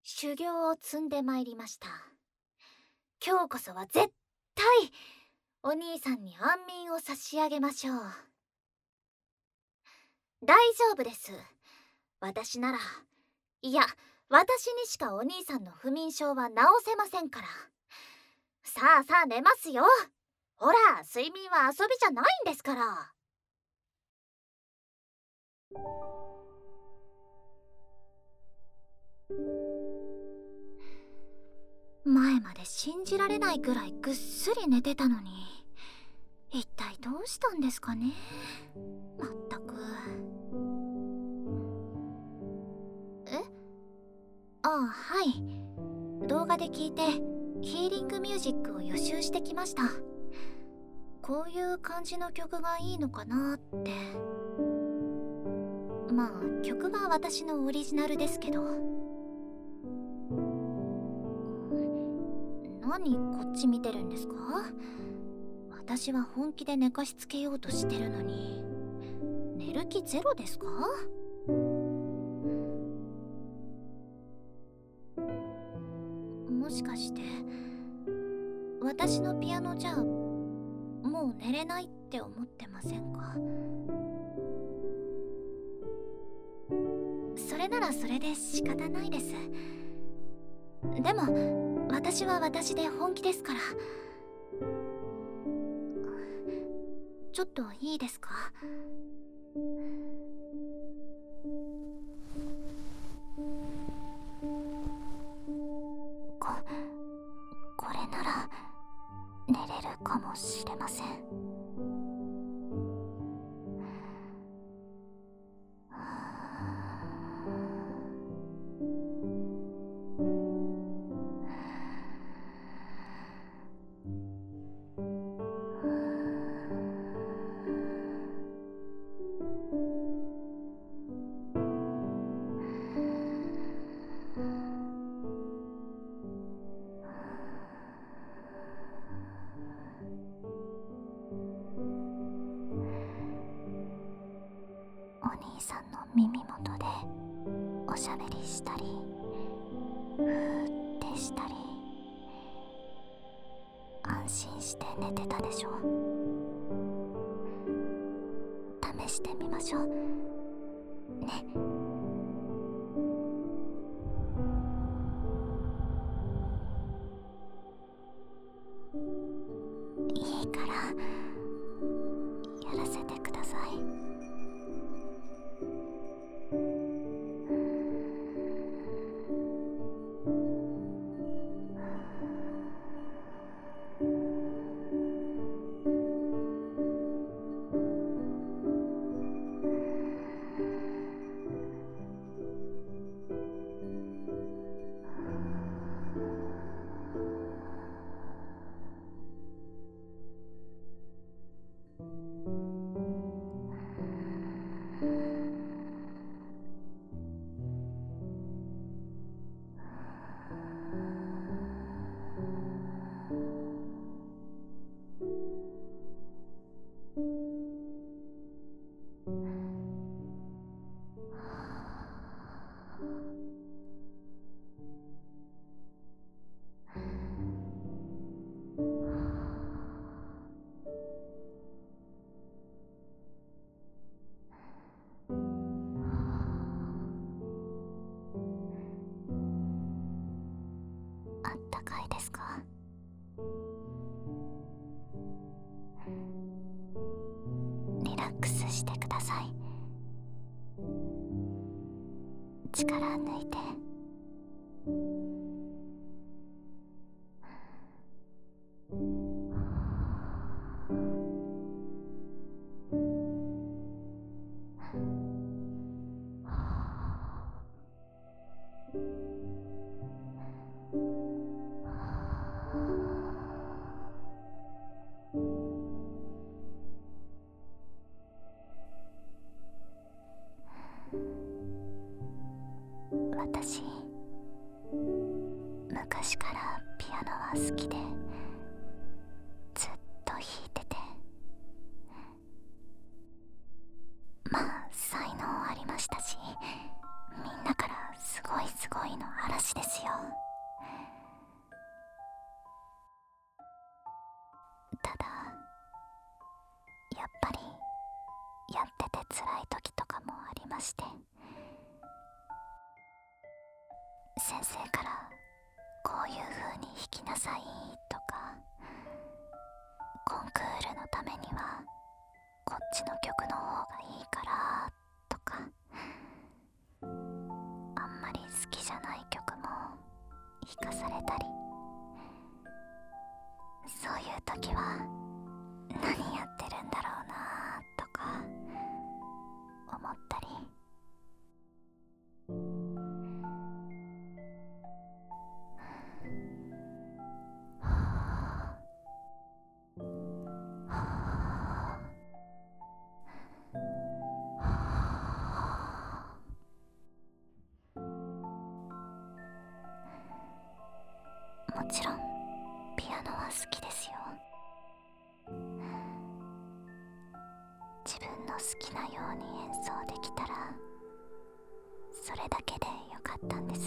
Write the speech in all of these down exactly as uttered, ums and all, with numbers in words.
修行を積んでまいりました。今日こそは絶対お兄さんに安眠を差し上げましょう。大丈夫です。私なら、いや私にしかお兄さんの不眠症は治せませんから。さあさあ寝ますよ。ほら、睡眠は遊びじゃないんですから。前まで信じられないぐらいぐっすり寝てたのに、一体どうしたんですかね。まったく。え？ああ、はい。動画で聞いてヒーリングミュージックを予習してきました。こういう感じの曲がいいのかなって。まあ曲は私のオリジナルですけど。何こっち見てるんですか？私は本気で寝かしつけようとしてるのに、寝る気ゼロですか？もしかして私のピアノじゃもう寝れないって思ってませんか？それならそれで仕方ないです。でも私は私で本気ですから。ちょっといいですか？こ、これなら寝れるかもしれません。お兄さんの耳元でおしゃべりしたり、ふーってしたり、安心して寝てたでしょ。試してみましょうね。いいからやらせてください。あったかいですか？リラックスしてください。力抜いて。私、昔からピアノは好きでずっと弾いてて、まあ才能ありましたし、みんなからすごいすごいの嵐ですよ。ただやっぱりやってて辛い時とかもありまして、先生からこういう風に弾きなさいとか、コンクールのためにはこっちの曲の方がいいからとか、あんまり好きじゃない曲も弾かされたり、そういう時は何やってるんだろうなとか思ったり、もちろんピアノは好きですよ。自分の好きなように演奏できたらそれだけでよかったんです。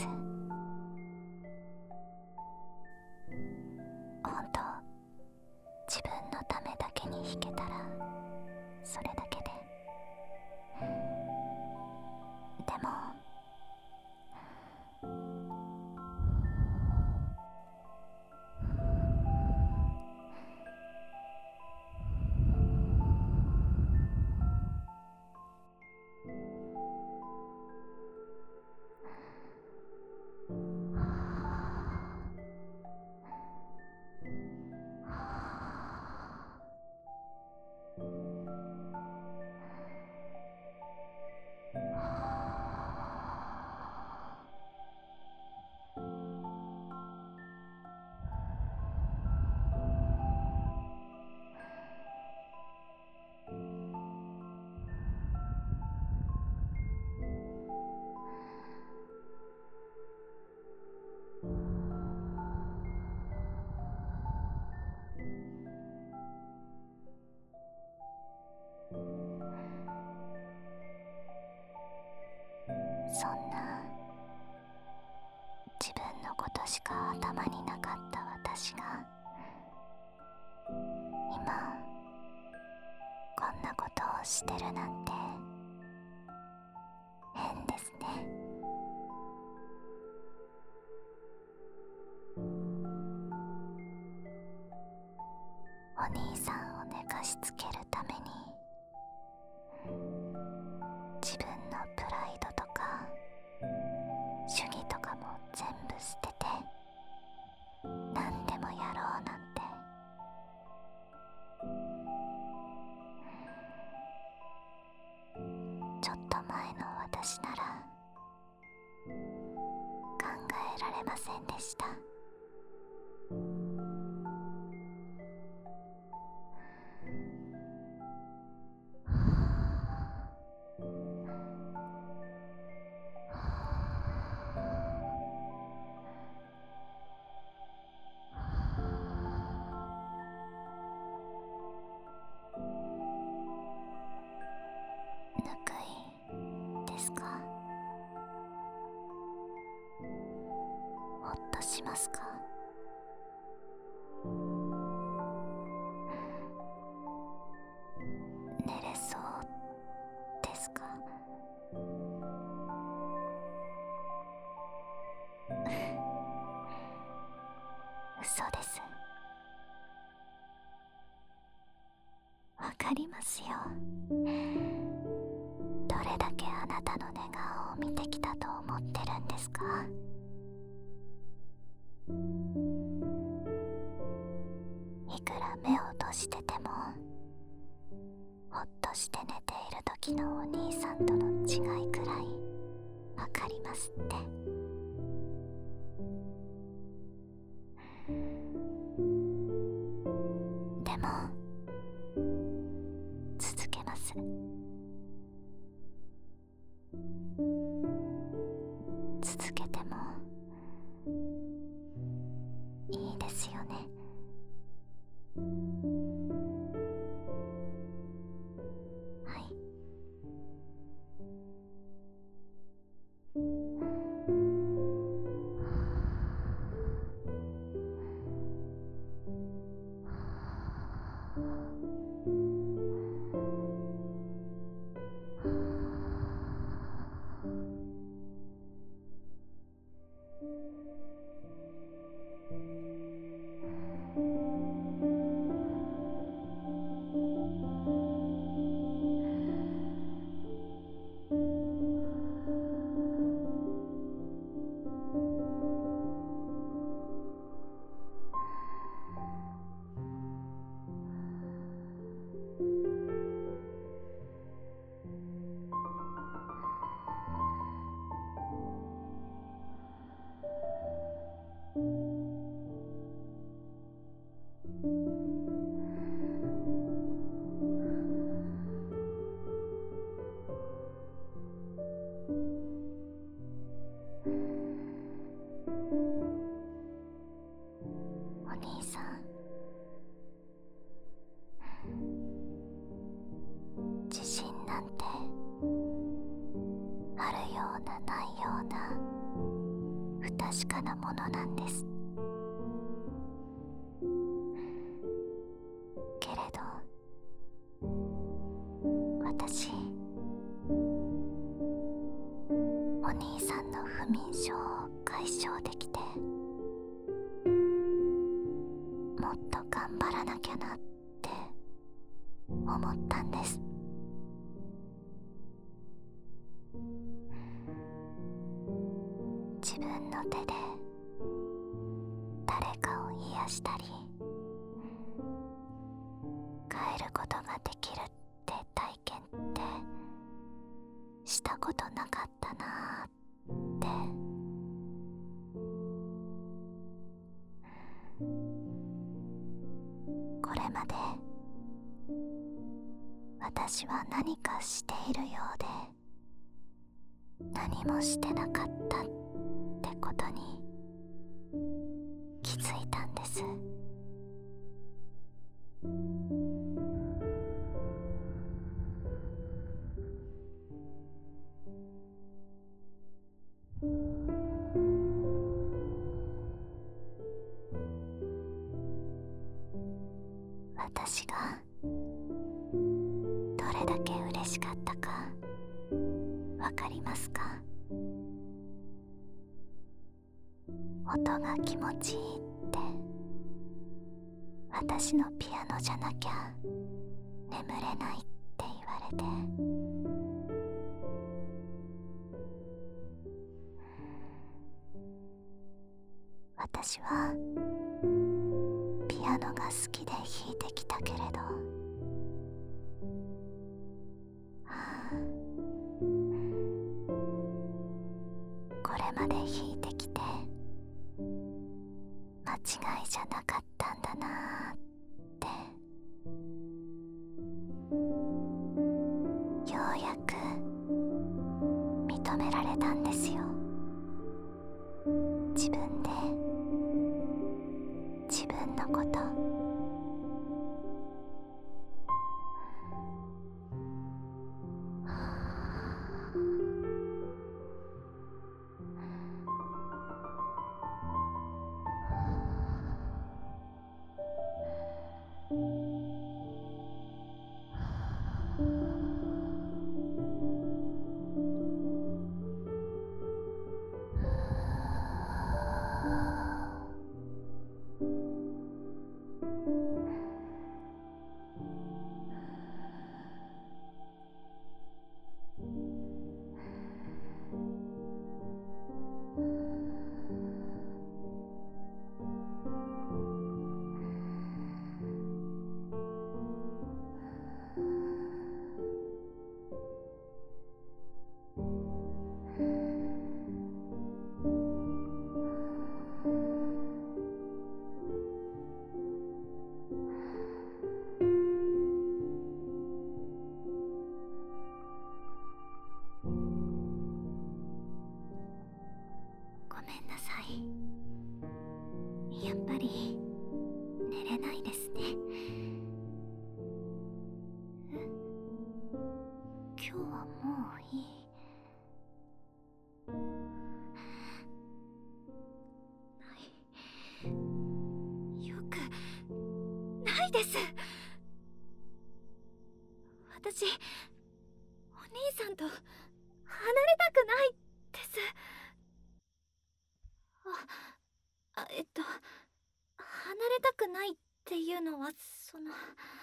本当、自分のためだけに弾けたらそれだけで。でもそんな自分のことしか頭になかった私が今こんなことをしてるなんて変ですね。お兄さんを寝かしつけるために自分のプライドとか主義とかも全部捨てて何でもやろうなんて。ちょっと前の私なら考えられませんでした。ぬくいですか？ほっとしますか？寝れそうですか？嘘です。わかりますよ。どれだけあなたの寝顔を見てきたと思ってるんですか？いくら目を閉じててもほっとして寝ている時のお兄さんとの違いくらいわかりますって。でも続けます。続けてもいいですよね。はい。 確かなものなんです。けれど私、お兄さんの不眠症を解消できて、もっと頑張らなきゃなって思ったんです。自分の手で誰かを癒したり変えることができるって体験ってしたことなかったなーって。これまで私は何かしているようで何もしてなかったってことに気づいたんです。私がどれだけ嬉しかったかわかりますか？音が気持ちいいって私のピアノじゃなきゃ眠れないって言われて、私はピアノが好きで弾いてきたけれど、はあ、これまで弾いてきて間違いじゃなかったんだなーってようやく認められたんですよ。自分で自分のこと。ごめんなさい。やっぱり寝れないですね。え、今日はもういい。ない。よくないです。私、お兄さんと離れたくないです。あ、あえっと離れたくないっていうのはその、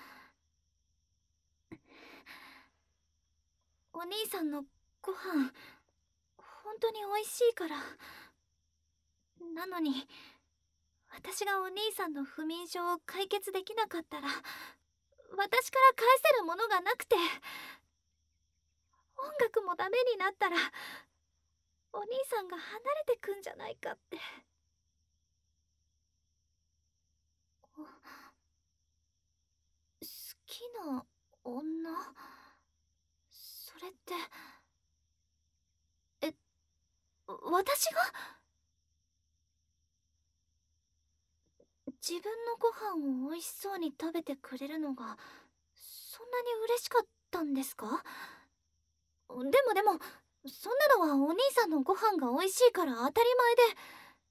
お兄さんのご飯本当に美味しいから。なのに私がお兄さんの不眠症を解決できなかったら私から返せるものがなくて、音楽もダメになったらお兄さんが離れてくんじゃないかって。好きな女、それってえ私が自分のご飯を美味しそうに食べてくれるのがそんなに嬉しかったんですか？でもでもそんなのはお兄さんのご飯が美味しいから当たり前で、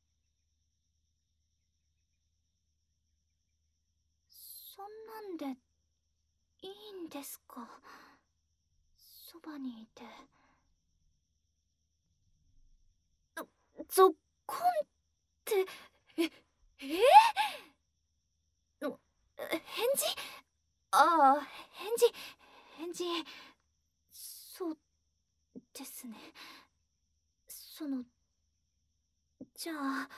んでいいんですか？そばにいて。ゾッコンってええー、の返事？ああ、返事返事そうですね。そのじゃあ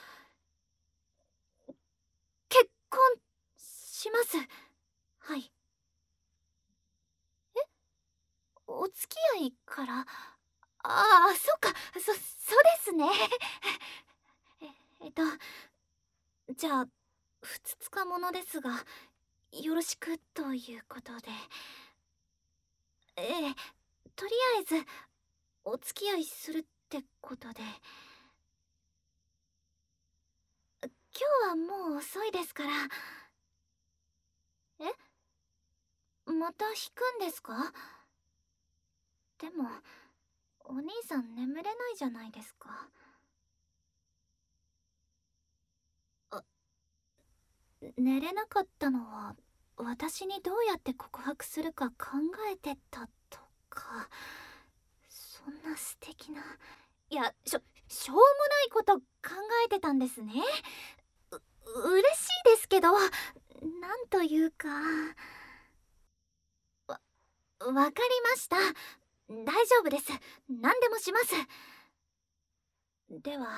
結婚します。はい。え、お付き合いから？ああ、そっか、そそうですね。ええっとじゃあふつつかものですがよろしくということで。ええ、とりあえずお付き合いするってことで。今日はもう遅いですから。え、また弾くんですか？でもお兄さん眠れないじゃないですか。あ、寝れなかったのは私にどうやって告白するか考えてたとか。そんな素敵な、いや、しょしょうもないこと考えてたんですね。う嬉しいですけど、なんというか。わ分かりました。大丈夫です。何でもします。では。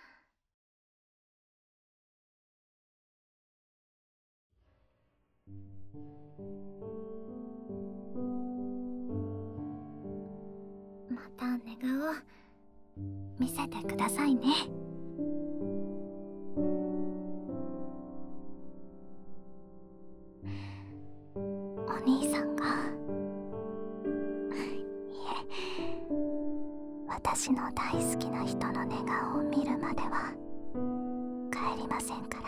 また寝顔見せてくださいね。お兄さんがいえ、私の大好きな人の寝顔を見るまでは帰りませんから。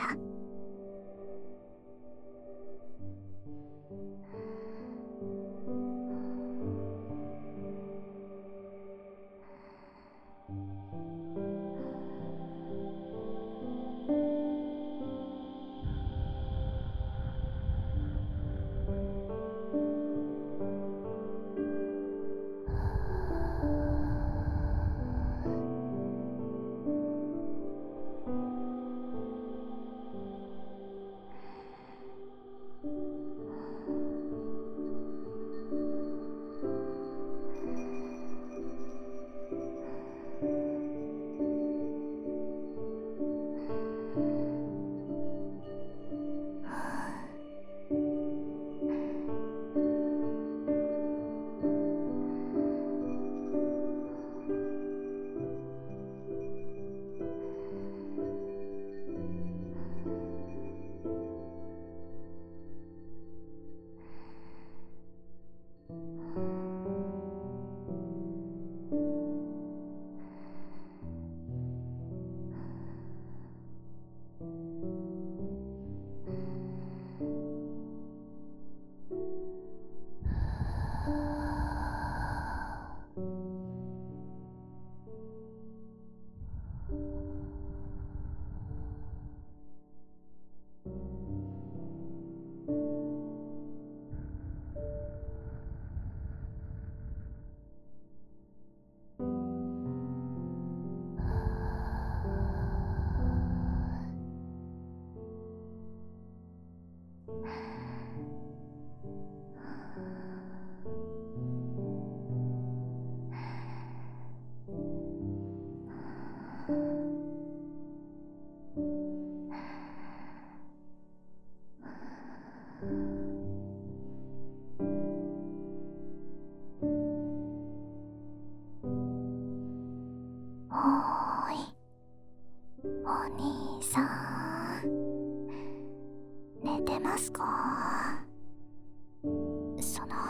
おーい、お兄さん、寝てますか？その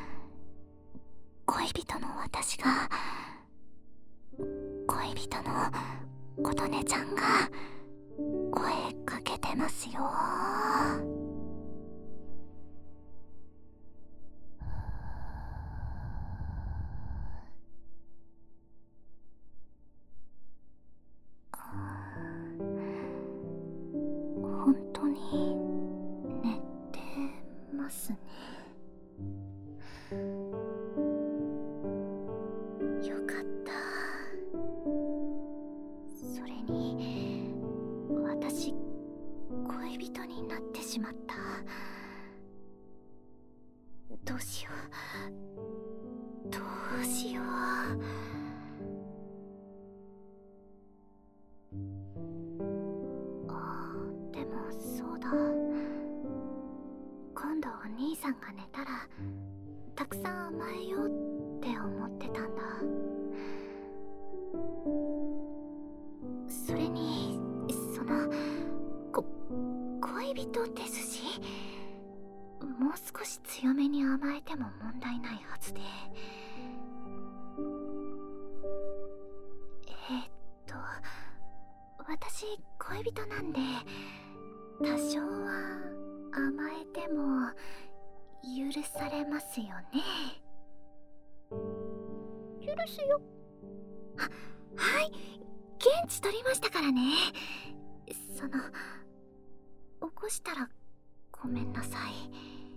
恋人の私が、恋人の琴音ちゃんが声かけてますよ。本当に寝てまれに私恋人になってしまった。どうしようどうしよう。あ、でもそうだ、今度お兄さんが寝たらたくさん甘えようって思ってたんだ。それにそのこ恋人ですし、もう少し強めに甘えても問題ないはずで。えー、っと私恋人なんで、多少は甘えても許されますよね。許すよ。は、はい、現地取りましたからね。その起こしたらごめんなさい。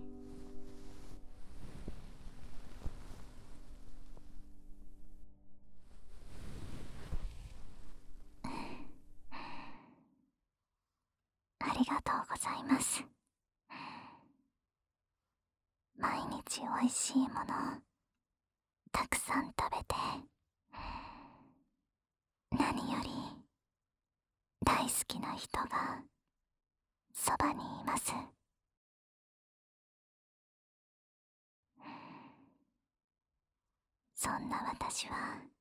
ありがとうございます。毎日おいしいものたくさん食べて、何より大好きな人がそばにいます。そんな私は